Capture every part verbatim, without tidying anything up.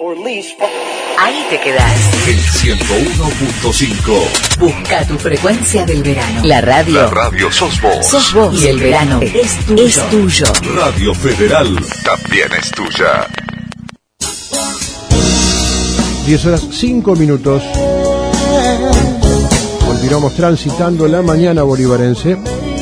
Ahí te quedás. El ciento uno punto cinco. Busca tu frecuencia del verano. La radio. La radio sos vos. Sos vos. Y el verano es tuyo. Es tuyo. Radio Federal también es tuya. diez horas cinco minutos. Continuamos transitando la mañana bolivarense.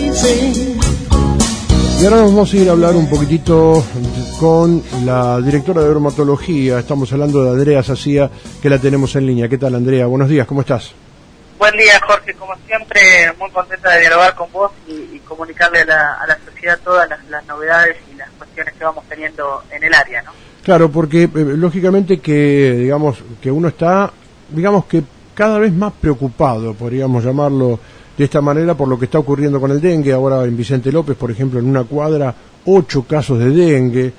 Y ahora nos vamos a ir a hablar un poquitito con la directora de dermatología. Estamos hablando de Andrea Sacía, que la tenemos en línea. ¿Qué tal, Andrea? Buenos días, ¿cómo estás? Buen día, Jorge. Como siempre, muy contenta de dialogar con vos y, y comunicarle a la, a la sociedad todas las, las novedades y las cuestiones que vamos teniendo en el área, ¿no? Claro, porque eh, lógicamente que, digamos, que uno está, digamos que cada vez más preocupado, podríamos llamarlo de esta manera, por lo que está ocurriendo con el dengue. Ahora en Vicente López, por ejemplo, en una cuadra, ocho casos de dengue.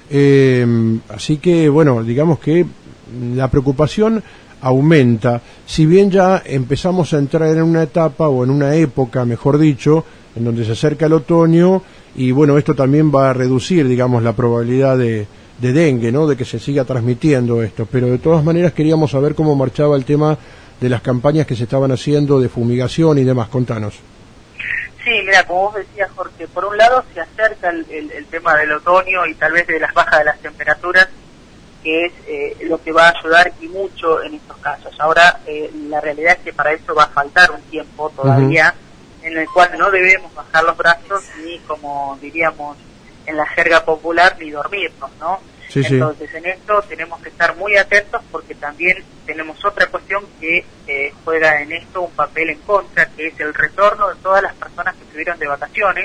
Eh, así que, bueno, digamos que la preocupación aumenta. Si bien ya empezamos a entrar en una etapa, o en una época, mejor dicho, en donde se acerca el otoño, y bueno, esto también va a reducir, digamos, la probabilidad de, de dengue, ¿no?, de que se siga transmitiendo esto. Pero de todas maneras queríamos saber cómo marchaba el tema de las campañas que se estaban haciendo de fumigación y demás. Contanos. Sí, mira, como vos decías, Jorge, por un lado se acerca el, el, el tema del otoño y tal vez de las bajas de las temperaturas, que es eh, lo que va a ayudar y mucho en estos casos. Ahora, eh, la realidad es que para eso va a faltar un tiempo todavía, uh-huh, en el cual no debemos bajar los brazos ni, como diríamos en la jerga popular, ni dormirnos, ¿no? Sí, Entonces, sí. en esto tenemos que estar muy atentos, porque también tenemos otra cuestión que eh, juega en esto un papel en contra, que es el retorno de todas las personas que estuvieron de vacaciones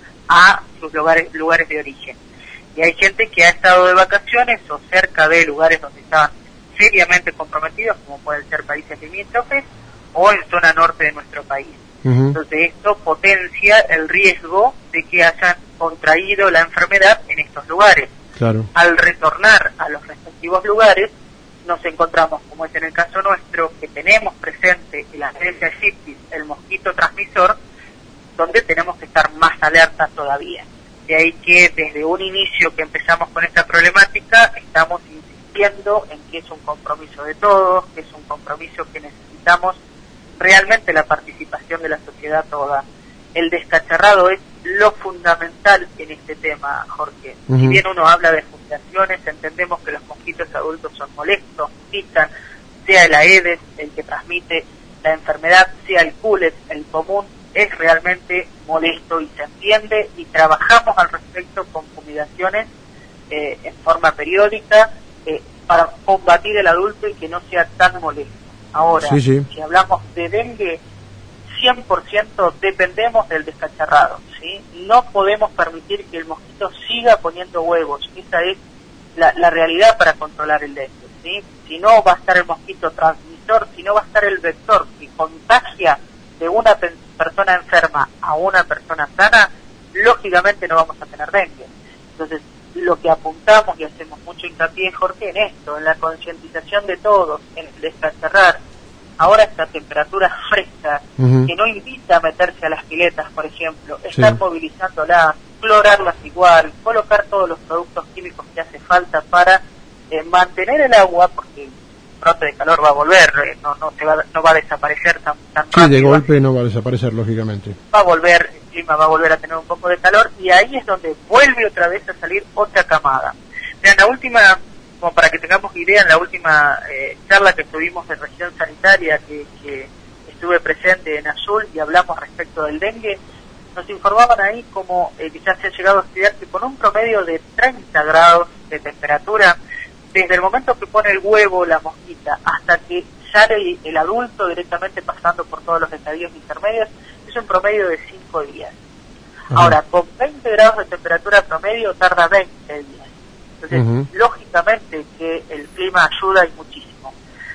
a sus lugares, lugares de origen. Y hay gente que ha estado de vacaciones o cerca de lugares donde estaban seriamente comprometidos, como pueden ser países limítrofes o en zona norte de nuestro país. Uh-huh. Entonces, esto potencia el riesgo de que hayan contraído la enfermedad en estos lugares. Claro. Al retornar a los respectivos lugares, nos encontramos, como es en el caso nuestro, que tenemos presente el Aedes aegypti, el mosquito transmisor, donde tenemos que estar más alerta todavía. De ahí que desde un inicio que empezamos con esta problemática, estamos insistiendo en que es un compromiso de todos, que es un compromiso que necesitamos realmente la participación de la sociedad toda. El descacharrado es lo fundamental en este tema, Jorge. Uh-huh. Si bien uno habla de fumigaciones, entendemos que los mosquitos adultos son molestos, pican, sea el Aedes el que transmite la enfermedad, sea el Culex, el común, es realmente molesto y se entiende, y trabajamos al respecto con fumigaciones eh, en forma periódica eh, para combatir el adulto y que no sea tan molesto. Ahora, sí, sí. si hablamos de dengue, cien por ciento dependemos del descacharrado, ¿sí? No podemos permitir que el mosquito siga poniendo huevos. Esa es la, la realidad para controlar el dengue, ¿sí? Si no va a estar el mosquito transmisor, si no va a estar el vector que contagia de una pe- persona enferma a una persona sana, lógicamente no vamos a tener dengue. Entonces, lo que apuntamos y hacemos mucho hincapié, Jorge, en esto, en la concientización de todos, en el descacharrar. Ahora esta temperatura fresca, uh-huh, que no invita a meterse a las piletas, por ejemplo, estar sí. movilizándolas, clorarlas igual, colocar todos los productos químicos que hace falta para eh, mantener el agua, porque el brote de calor va a volver, eh, no no se va no va a desaparecer tan, tan sí, rápido. Sí, de golpe no va a desaparecer, lógicamente. Va a volver, el clima va a volver a tener un poco de calor, y ahí es donde vuelve otra vez a salir otra camada. En la última, como para que tengamos idea, en la última eh, charla que tuvimos de región sanitaria, que, que estuve presente en Azul y hablamos respecto del dengue, nos informaban ahí como eh, que ya se ha llegado a estudiar que con un promedio de treinta grados de temperatura, desde el momento que pone el huevo la mosquita hasta que sale el, el adulto directamente pasando por todos los estadios intermedios, es un promedio de cinco días. Ajá. Ahora, con veinte grados de temperatura promedio tarda veinte días. Entonces, uh-huh, lógicamente que el clima ayuda y muchísimo.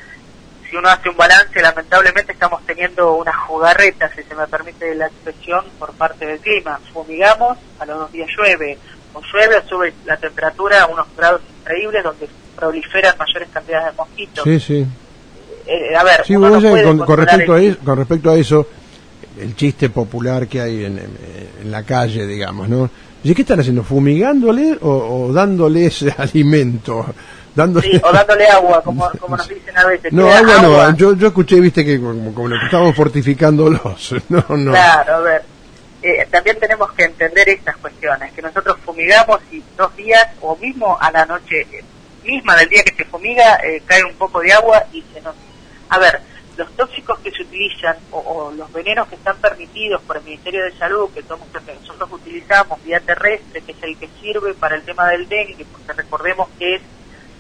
Si uno hace un balance, lamentablemente estamos teniendo una jugarreta, si se me permite la expresión, por parte del clima. Fumigamos, a los dos días llueve, o llueve o sube la temperatura a unos grados increíbles donde proliferan mayores cantidades de mosquitos. Sí, sí. Eh, a ver, sí, uno no puede con, con, respecto el... a eso, con respecto a eso, el chiste popular que hay en, en, en la calle, digamos, ¿no? ¿Y qué están haciendo? ¿Fumigándole o, o dándoles alimento? dándole... Sí, o dándole agua, como, como nos dicen a veces. No, agua, agua no, yo, yo escuché, viste, que como, como que estábamos fortificándolos. No, no. Claro, a ver, eh, también tenemos que entender estas cuestiones, que nosotros fumigamos y dos días, o mismo a la noche eh, misma del día que se fumiga, eh, cae un poco de agua y se nos... A ver, los tóxicos que se utilizan o, o los venenos que están permitidos por el Ministerio de Salud, que somos los que nosotros utilizamos vía terrestre, que es el que sirve para el tema del dengue, porque recordemos que es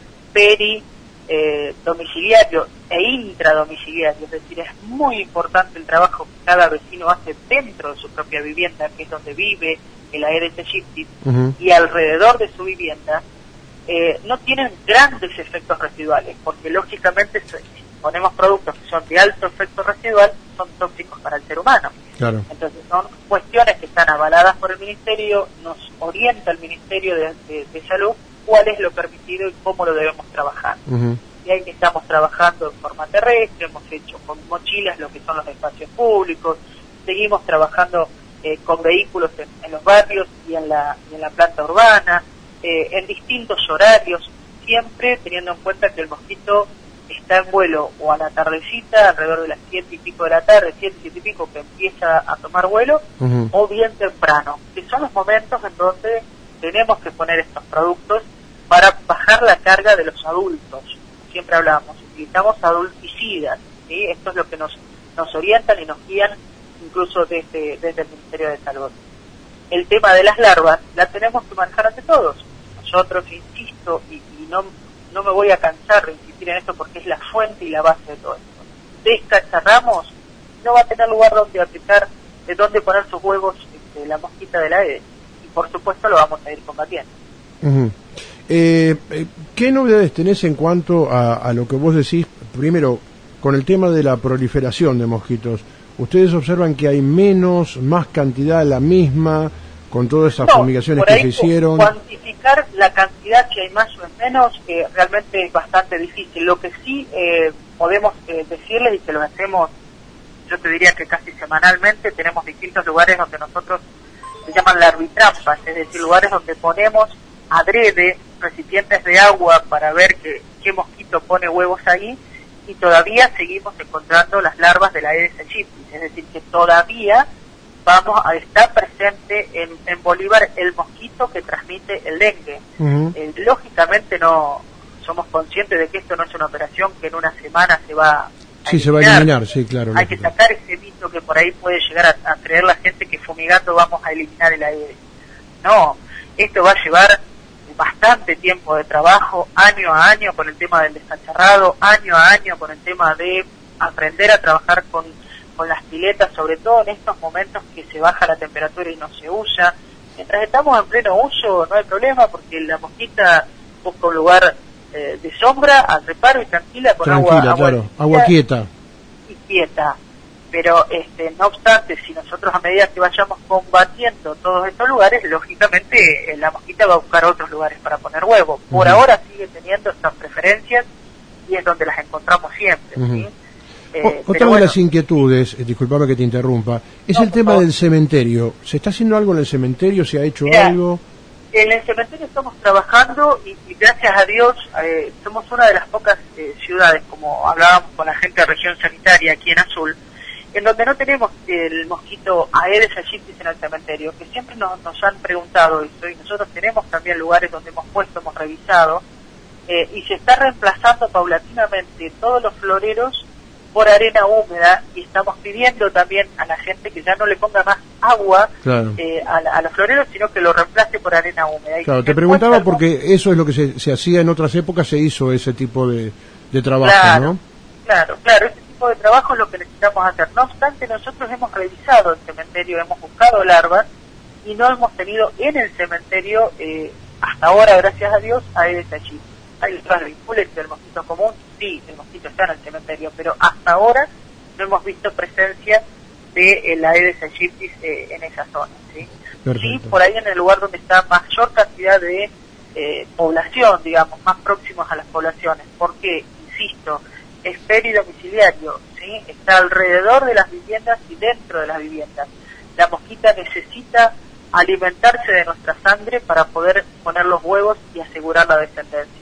peri eh, domiciliario e intradomiciliario, es decir, es muy importante el trabajo que cada vecino hace dentro de su propia vivienda, que es donde vive el Aedes aegypti, uh-huh. y alrededor de su vivienda, eh, no tienen grandes efectos residuales, porque lógicamente si ponemos productos que son de alto efecto residual, son tóxicos para el ser humano. Claro. Entonces son cuestiones que están avaladas por el Ministerio, nos orienta el Ministerio de, de, de Salud cuál es lo permitido y cómo lo debemos trabajar. Uh-huh. Y ahí que estamos trabajando de forma terrestre, hemos hecho con mochilas lo que son los espacios públicos, seguimos trabajando eh, con vehículos en, en los barrios y en la, y en la planta urbana, eh, en distintos horarios, siempre teniendo en cuenta que el mosquito está en vuelo o a la tardecita, alrededor de las siete y pico de la tarde, siete, siete y pico que empieza a tomar vuelo, uh-huh. o bien temprano, que son los momentos en donde tenemos que poner estos productos para bajar la carga de los adultos. Siempre hablamos, utilizamos adulticidas, ¿sí? Esto es lo que nos, nos orientan y nos guían incluso desde, desde el Ministerio de Salud. El tema de las larvas la tenemos que manejar ante todos. Nosotros, insisto, y, y no, no me voy a cansar de insistir en esto porque es la fuente y la base de todo esto. Descacharramos, no va a tener lugar donde aplicar, de donde poner sus huevos este, la mosquita de la Aedes. Por supuesto lo vamos a ir combatiendo. Uh-huh. eh, ¿Qué novedades tenés en cuanto a, a lo que vos decís? Primero, con el tema de la proliferación de mosquitos, ¿ustedes observan que hay menos, más cantidad, la misma, con todas esas no, fumigaciones que se hicieron? Cuantificar la cantidad, si hay más o es menos, eh, realmente es bastante difícil. Lo que sí eh, podemos eh, decirles, y que lo hacemos, yo te diría que casi semanalmente, tenemos distintos lugares donde nosotros se llaman larvitrampas, es decir, lugares donde ponemos adrede recipientes de agua para ver que, qué mosquito pone huevos ahí, y todavía seguimos encontrando las larvas de la Aedes aegypti, es decir, que todavía vamos a estar presente en, en Bolívar el mosquito que transmite el dengue. Uh-huh. Eh, lógicamente no somos conscientes de que esto no es una operación que en una semana se va Sí, se va a eliminar, sí, claro. Hay que sacar ese mito que por ahí puede llegar a, a creer la gente que fumigando vamos a eliminar el Aedes. No, esto va a llevar bastante tiempo de trabajo, año a año con el tema del descacharrado, año a año con el tema de aprender a trabajar con, con las piletas, sobre todo en estos momentos que se baja la temperatura y no se usa. Mientras estamos en pleno uso no hay problema porque la mosquita busca un lugar Eh, de sombra, al reparo y tranquila con tranquila, agua, agua, claro, agua quieta y quieta. Pero este, no obstante, si nosotros a medida que vayamos combatiendo todos estos lugares, lógicamente eh, la mosquita va a buscar otros lugares para poner huevo. Por uh-huh. ahora sigue teniendo estas preferencias y es donde las encontramos siempre. Uh-huh. ¿sí? Eh, Otra de bueno, las inquietudes, eh, disculpame que te interrumpa, es no, el tema favor. del cementerio. ¿Se está haciendo algo en el cementerio? ¿Se ha hecho Mira, algo? En el cementerio estamos trabajando y, y gracias a Dios eh, somos una de las pocas eh, ciudades, como hablábamos con la gente de región sanitaria aquí en Azul, en donde no tenemos el mosquito Aedes aegypti en el cementerio, que siempre nos, nos han preguntado eso, y nosotros tenemos también lugares donde hemos puesto, hemos revisado, eh, y se está reemplazando paulatinamente todos los floreros por arena húmeda, y estamos pidiendo también a la gente que ya no le ponga más agua claro. eh, a, a los floreros, sino que lo reemplace por arena húmeda. Y claro, te preguntaba porque eso es lo que se, se hacía en otras épocas, se hizo ese tipo de, de trabajo, claro, ¿no? Claro, claro, ese tipo de trabajo es lo que necesitamos hacer. No obstante, nosotros hemos revisado el cementerio, hemos buscado larvas y no hemos tenido en el cementerio, eh, hasta ahora, gracias a Dios, Aedes aegypti. Hay otras vincules del mosquito común, sí, el mosquito está en el cementerio, pero hasta ahora no hemos visto presencia de la Aedes aegypti eh, en esa zona, ¿sí? Sí, por ahí en el lugar donde está mayor cantidad de eh, población, digamos, más próximos a las poblaciones, porque, insisto, es peridomiciliario, ¿sí? Está alrededor de las viviendas y dentro de las viviendas. La mosquita necesita alimentarse de nuestra sangre para poder poner los huevos y asegurar la descendencia.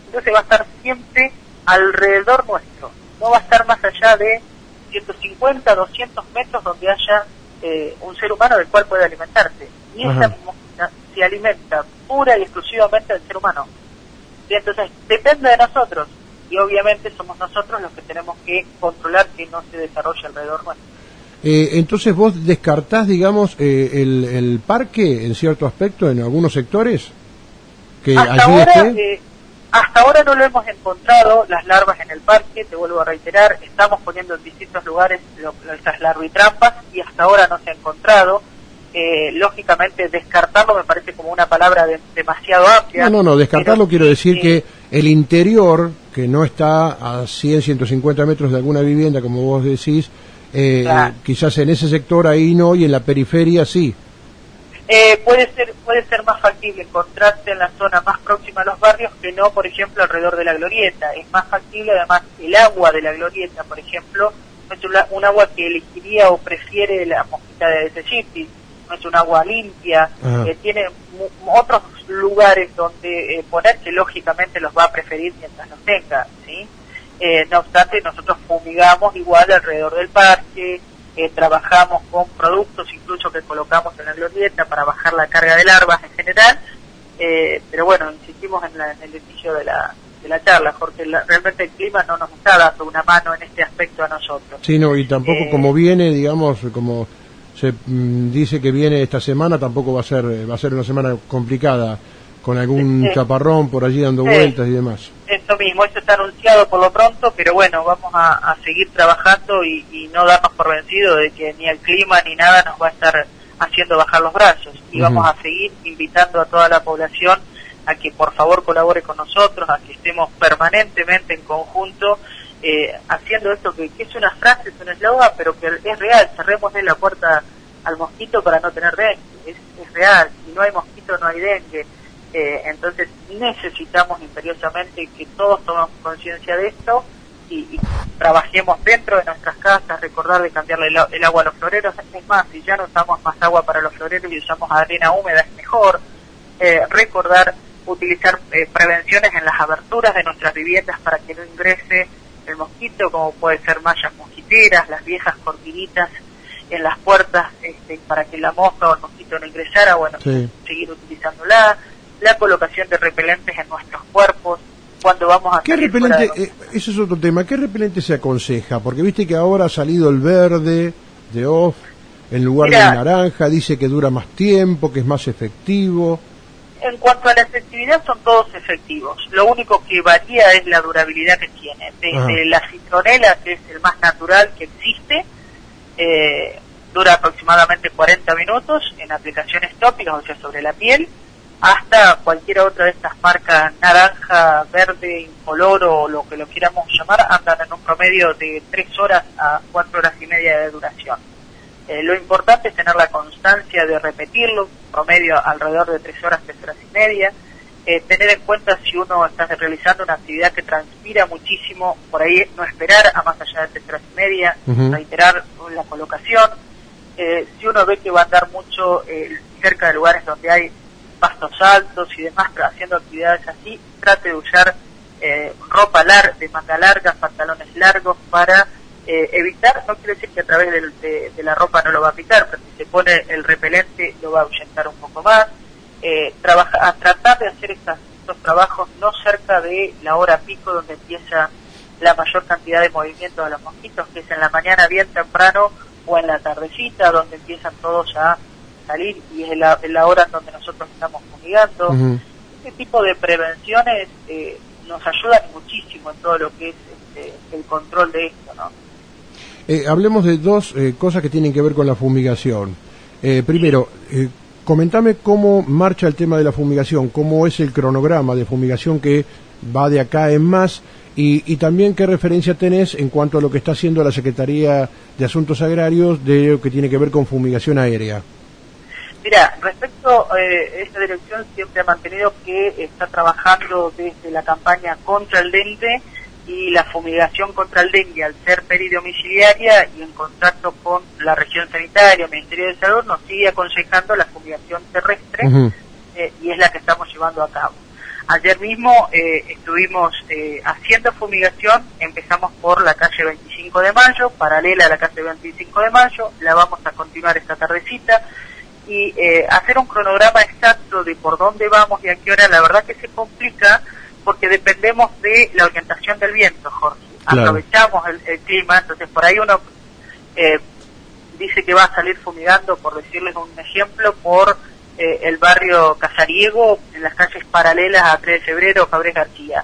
entonces va a estar siempre alrededor nuestro, no va a estar más allá de ciento cincuenta, doscientos metros donde haya eh, un ser humano del cual pueda alimentarse, y Ajá. esa mosquita se alimenta pura y exclusivamente del ser humano. Y entonces depende de nosotros, y obviamente somos nosotros los que tenemos que controlar que no se desarrolle alrededor nuestro. Eh, entonces vos descartás, digamos, eh, el, el parque en cierto aspecto, en algunos sectores, que Hasta allí ahora, esté. eh, hasta ahora no lo hemos encontrado, las larvas en el parque, te vuelvo a reiterar, estamos poniendo en distintos lugares lo, lo, esas larvitrampas y hasta ahora no se ha encontrado. Eh, lógicamente descartarlo me parece como una palabra de, demasiado amplia. No, no, no, descartarlo pero, quiero decir eh, que el interior, que no está a cien, ciento cincuenta metros de alguna vivienda, como vos decís, eh, Claro. quizás en ese sector ahí no, y en la periferia sí. Eh, puede ser puede ser más factible encontrarse en la zona más próxima a los barrios que no, por ejemplo, alrededor de la glorieta. Es más factible, además, el agua de la glorieta, por ejemplo, no es una, un agua que elegiría o prefiere la mosquita de Aedes, no es un agua limpia, eh, tiene mu otros lugares donde eh, poner que lógicamente los va a preferir mientras los tenga, ¿sí? Eh, no obstante, nosotros fumigamos igual alrededor del parque. Eh, trabajamos con productos incluso que colocamos en la glorieta para bajar la carga de larvas en general, eh, pero bueno, insistimos en, la, en el inicio de la, de la charla, Jorge, la, realmente el clima no nos está dando una mano en este aspecto a nosotros. Sí, no, y tampoco Eh, como viene, digamos, como se mm, dice que viene esta semana, tampoco va a ser va a ser una semana complicada, con algún Sí. chaparrón por allí dando Sí. vueltas y demás. Eso mismo, eso está anunciado por lo pronto, pero bueno, vamos a, a seguir trabajando y, y no darnos por vencido de que ni el clima ni nada nos va a estar haciendo bajar los brazos. Y Uh-huh. vamos a seguir invitando a toda la población a que por favor colabore con nosotros, a que estemos permanentemente en conjunto eh, haciendo esto que, que es una frase, es un eslogan, pero que es real. Cerrémosle la puerta al mosquito para no tener dengue, es, es real. Si no hay mosquito no hay dengue. Eh, entonces necesitamos imperiosamente que todos tomemos conciencia de esto y, y trabajemos dentro de nuestras casas, recordar de cambiarle el, el agua a los floreros. Es más, si ya no usamos más agua para los floreros y usamos arena húmeda es mejor. Eh, recordar utilizar eh, prevenciones en las aberturas de nuestras viviendas para que no ingrese el mosquito, como puede ser mallas mosquiteras, las viejas cortinitas en las puertas este, para que la mosca o el mosquito no ingresara. Bueno, Sí. seguir utilizándola. La colocación de repelentes en nuestros cuerpos cuando vamos a ¿Qué salir fuera repelente, de eh, ese es otro tema, qué repelente se aconseja? Porque viste que ahora ha salido el verde de off en lugar Mira, del naranja, dice que dura más tiempo, que es más efectivo. En cuanto a la efectividad, son todos efectivos. Lo único que varía es la durabilidad que tiene. Desde Ajá. la citronela, que es el más natural que existe, eh, dura aproximadamente cuarenta minutos en aplicaciones tópicas, o sea, sobre la piel, hasta cualquiera otra de estas marcas naranja, verde, incoloro o lo que lo quieramos llamar, andan en un promedio de tres horas a cuatro horas y media de duración. Eh, lo importante es tener la constancia de repetirlo, promedio alrededor de tres horas, tres horas y media. Eh, tener en cuenta si uno está realizando una actividad que transpira muchísimo, por ahí no esperar a más allá de tres horas y media, Uh-huh. reiterar la colocación. Eh, si uno ve que va a andar mucho eh, cerca de lugares donde hay pastos altos y demás, haciendo actividades así, trate de usar eh, ropa larga, de manga larga, pantalones largos para eh, evitar, no quiere decir que a través de, de, de la ropa no lo va a picar, pero si se pone el repelente lo va a ahuyentar un poco más. Eh, trabaja, a tratar de hacer estas, estos trabajos no cerca de la hora pico donde empieza la mayor cantidad de movimiento de los mosquitos, que es en la mañana bien temprano o en la tardecita donde empiezan todos a salir y es la, la hora en donde nosotros estamos fumigando. Uh-huh. Este tipo de prevenciones eh, nos ayudan muchísimo en todo lo que es este, el control de esto, ¿no? Eh, hablemos de dos eh, cosas que tienen que ver con la fumigación. Eh, primero, eh, comentame cómo marcha el tema de la fumigación, cómo es el cronograma de fumigación que va de acá en más y, y también qué referencia tenés en cuanto a lo que está haciendo la Secretaría de Asuntos Agrarios de lo que tiene que ver con fumigación aérea. Mira, respecto a eh, esta dirección siempre ha mantenido que está trabajando desde la campaña contra el dengue y la fumigación contra el dengue, al ser peridomiciliaria y en contacto con la región sanitaria, el Ministerio de Salud, nos sigue aconsejando la fumigación terrestre. Uh-huh. eh, y es la que estamos llevando a cabo. Ayer mismo eh, estuvimos eh, haciendo fumigación, empezamos por la calle veinticinco de mayo, paralela a la calle veinticinco de mayo, la vamos a continuar esta tardecita, y eh, hacer un cronograma exacto de por dónde vamos y a qué hora, la verdad que se complica, porque dependemos de la orientación del viento, Jorge. Claro. Aprovechamos el, el clima, entonces por ahí uno eh, dice que va a salir fumigando, por decirles un ejemplo, por eh, el barrio Casariego, en las calles paralelas a tres de febrero, Fabrés García,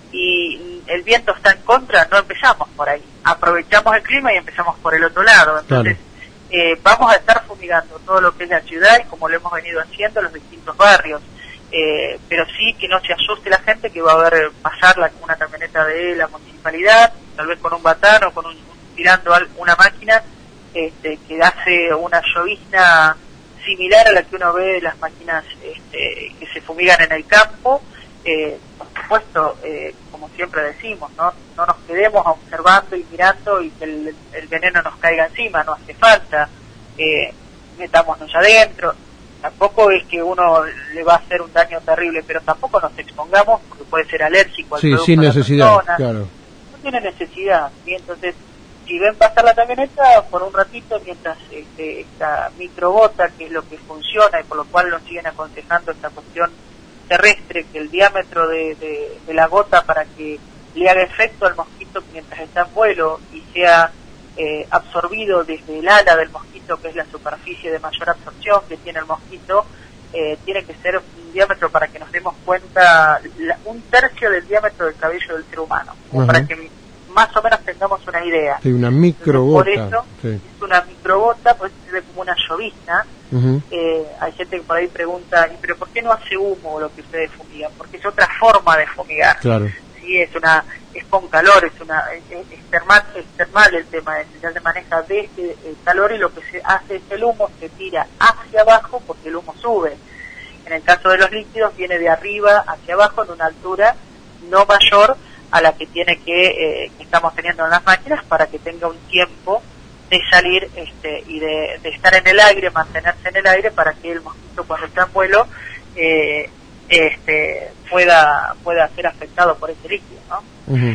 y el viento está en contra, no empezamos por ahí, aprovechamos el clima y empezamos por el otro lado, entonces claro. eh, vamos a estar fumigando todo lo que es la ciudad y como lo hemos venido haciendo los distintos barrios, eh, pero sí que no se asuste la gente que va a ver pasar la, una camioneta de la municipalidad, tal vez con un batán o con un, tirando una máquina este, que hace una llovizna similar a la que uno ve de las máquinas este, que se fumigan en el campo. Eh, por supuesto, eh, como siempre decimos, ¿no? No nos quedemos observando y mirando y que el, el veneno nos caiga encima, no hace falta, eh, metámonos adentro, tampoco es que uno le va a hacer un daño terrible, pero tampoco nos expongamos porque puede ser alérgico al sí, producto sin de la necesidad, persona. Claro. No tiene necesidad, ¿sí? Entonces, si ven pasar la camioneta por un ratito mientras este, esta microgota, que es lo que funciona y por lo cual nos siguen aconsejando esta cuestión terrestre, que el diámetro de, de, de la gota para que le haga efecto al mosquito mientras está en vuelo y sea eh, absorbido desde el ala del mosquito, que es la superficie de mayor absorción que tiene el mosquito, eh, tiene que ser un diámetro para que nos demos cuenta, la, un tercio del diámetro del cabello del ser humano, uh-huh. para que más o menos tengamos una idea. Sí, una microgota. Por eso sí. es una microgota, pues se ve como una llovizna. Uh-huh. eh, hay gente que por ahí pregunta, ¿pero por qué no hace humo lo que ustedes fumigan? Porque es otra forma de fumigar. Claro. Sí, es una es con calor, es una es, es, termal, es termal el tema, ya se maneja desde el calor y lo que se hace es el humo se tira hacia abajo porque el humo sube. En el caso de los líquidos viene de arriba hacia abajo en una altura no mayor a la que tiene que, eh, que estamos teniendo en las máquinas para que tenga un tiempo de salir este, y de, de estar en el aire, mantenerse en el aire para que el mosquito cuando está en vuelo eh, este, pueda pueda ser afectado por ese líquido, ¿no? Uh-huh.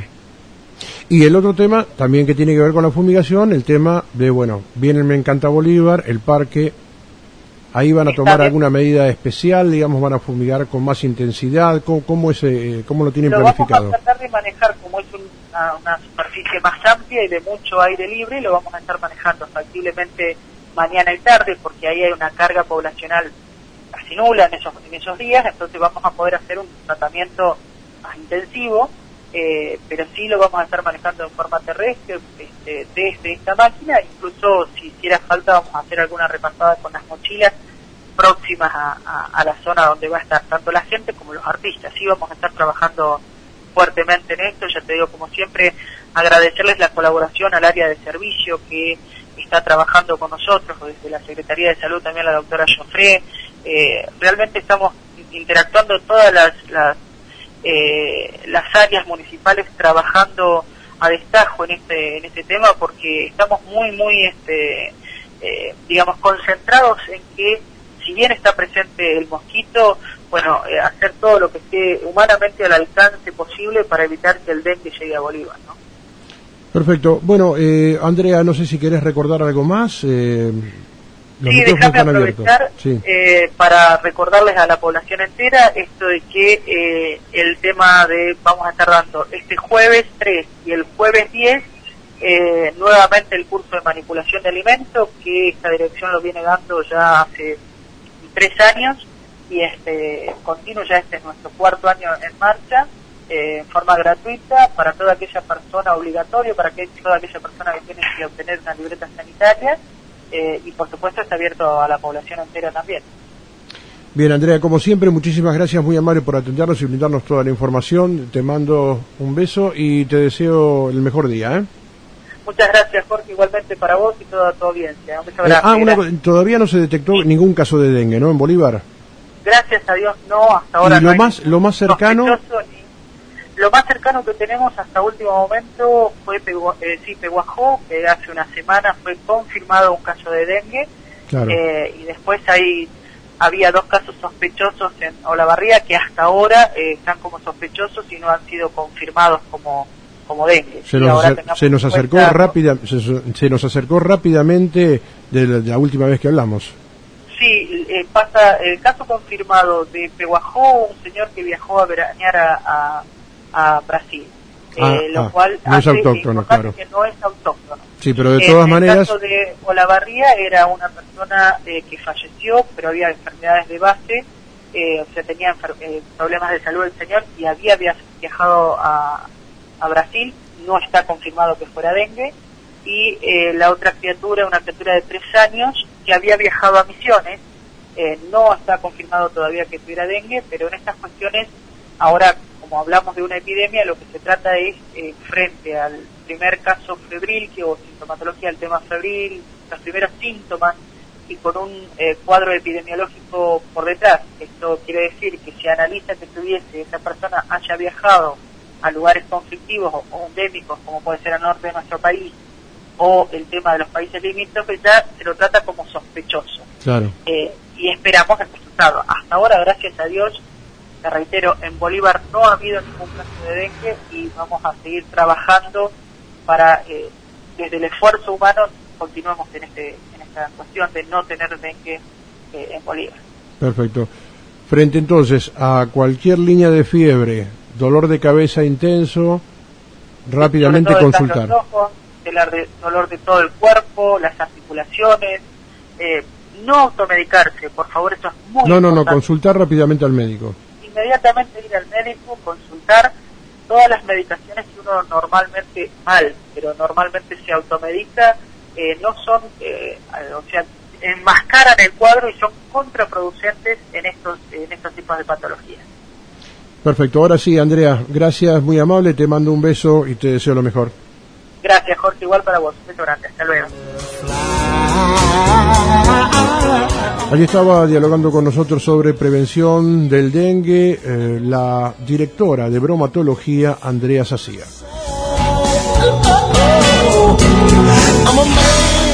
Y el otro tema también que tiene que ver con la fumigación, el tema de, bueno, viene el Me Encanta Bolívar, el parque, ahí van a Está tomar bien. alguna medida especial, digamos, van a fumigar con más intensidad, ¿cómo, cómo, es, eh, cómo lo tienen lo planificado? Vamos a tratar de manejar como es un, una, una superficie más amplia y de mucho aire libre, lo vamos a estar manejando factiblemente mañana y tarde, porque ahí hay una carga poblacional casi nula en esos, en esos días, entonces vamos a poder hacer un tratamiento más intensivo, eh, pero sí lo vamos a estar manejando en forma terrestre este, desde esta máquina, incluso si hiciera falta vamos a hacer alguna repasada con las mochilas próximas a, a, a la zona donde va a estar tanto la gente como los artistas. Sí vamos a estar trabajando fuertemente en esto, ya te digo, como siempre, agradecerles la colaboración al área de servicio que está trabajando con nosotros, desde la Secretaría de Salud también la doctora Joffre. Eh, realmente estamos interactuando todas las, las, eh, las áreas municipales trabajando a destajo en este, en este tema porque estamos muy, muy, este, eh, digamos, concentrados en que si bien está presente el mosquito, bueno, eh, hacer todo lo que esté humanamente al alcance posible para evitar que el dengue llegue a Bolívar, ¿no? Perfecto. Bueno, eh, Andrea, no sé si querés recordar algo más. Eh, los sí, micrófonos déjame están aprovechar abiertos. Sí. eh, para recordarles a la población entera esto de que eh, el tema de, vamos a estar dando este jueves tres y el jueves diez, eh, nuevamente el curso de manipulación de alimentos, que esta dirección lo viene dando ya hace tres años y este continuo, ya este es nuestro cuarto año en marcha, eh, en forma gratuita para toda aquella persona, obligatorio para que toda aquella persona que tiene que obtener una libreta sanitaria, eh, y por supuesto está abierto a la población entera también. Bien, Andrea, como siempre, muchísimas gracias, muy amable por atendernos y brindarnos toda la información. Te mando un beso y te deseo el mejor día, ¿eh? Muchas gracias, Jorge, igualmente para vos y toda tu audiencia. Un beso Eh, grande. ah, una, co- todavía no se detectó Sí. ningún caso de dengue, ¿no? En Bolívar. Gracias a Dios, no, hasta ahora Y no lo hay más, lo más cercano, sospechoso ni- Lo más cercano que tenemos hasta último momento fue Pegua- eh, sí, Peguajó, que hace una semana fue confirmado un caso de dengue, claro. eh, y después hay había dos casos sospechosos en Olavarría que hasta ahora eh, están como sospechosos y no han sido confirmados como como dengue. Se nos, ahora acer, se nos acercó cuenta, rápida, se, se nos acercó rápidamente de la, de la última vez que hablamos. Sí, eh, pasa el caso confirmado de Pehuajó, un señor que viajó a veranear a, a, a Brasil, ah, eh, lo ah, cual no es hace autóctono, claro. que no es autóctono. Sí, pero de En todas el maneras... caso de Olavarría era una persona eh, que falleció, pero había enfermedades de base, eh, o sea, tenía enfer eh, problemas de salud el señor y había viajado a, a Brasil, no está confirmado que fuera dengue, y eh, la otra criatura, una criatura de tres años, que había viajado a Misiones, eh, no está confirmado todavía que tuviera dengue, pero en estas cuestiones, ahora, como hablamos de una epidemia, lo que se trata es, eh, frente al primer caso febril, que o sintomatología del tema febril, los primeros síntomas, y con un eh, cuadro epidemiológico por detrás. Esto quiere decir que si analiza que tuviese, esa persona haya viajado a lugares conflictivos o, o endémicos, como puede ser al norte de nuestro país, o el tema de los países limítrofes, ya se lo trata como sospechoso. Claro. Eh, y esperamos el resultado. Hasta ahora, gracias a Dios, te reitero, en Bolívar no ha habido ningún caso de dengue y vamos a seguir trabajando para, eh, desde el esfuerzo humano, continuemos en, este, en esta cuestión de no tener dengue eh, en Bolívar. Perfecto. Frente entonces a cualquier línea de fiebre, dolor de cabeza intenso, rápidamente Sobre todo consultar. Los ojos, dolor de, dolor de todo el cuerpo, las articulaciones, eh, no automedicarse, por favor, esto es muy No, no, importante. no, consultar rápidamente al médico. Inmediatamente ir al médico, consultar todas las medicaciones que uno normalmente, mal, pero normalmente se automedica, eh, no son, eh, o sea, enmascaran el cuadro y son contraproducentes en estos, en estos tipos de patologías. Perfecto, ahora sí, Andrea, gracias, muy amable, te mando un beso y te deseo lo mejor. Gracias, Jorge, igual para vos. Un beso grande, hasta luego. Allí estaba dialogando con nosotros sobre prevención del dengue eh, la directora de bromatología, Andrea Sacía. I'm a man.